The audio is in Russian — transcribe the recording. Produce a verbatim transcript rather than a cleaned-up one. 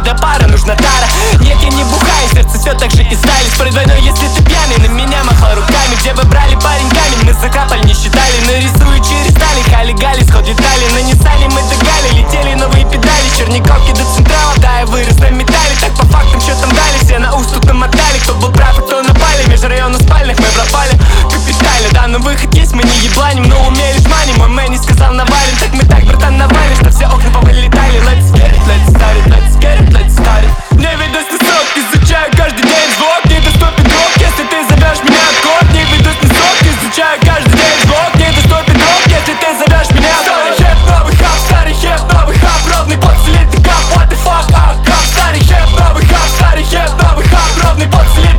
для пары нужна тара. Нет, я не бухаю, сердце все так же и сталис. Перед войной, если ты пьяный, на меня махал руками. Где вы брали пареньками, мы закапали, не считали. Нарисую через стали, хали-гали, сход детали. Нанесали мы до гали, летели новые педали. Черниковки до Централа, да, я вырос на металле. Так по фактам, что там дали, все на уст тут намотали. Кто был прав и кто напали, межрайонно спальных мы пропали. Капитали, да, но выход есть, мы не ебланим, но умели жмани. Мой мэн не сказал навалим, так мы так, братан, навалим, что все окна повылетали. Let's get it, let's start it, let's get it, let's start it. Не ведусь на срок, изучаю каждый день звук. Недоступен друг, если ты зовешь меня в код. Не ведусь на срок, изучаю каждый день звук. Недоступен друг, если ты зовешь меня в код. Старый хеп, новый хап, старый хеп, новый хап. Ровный под слитый кап, what the fuck, а, кап. Старый хеп, новый хап, старый хеп, новый хап. Ровный под слитый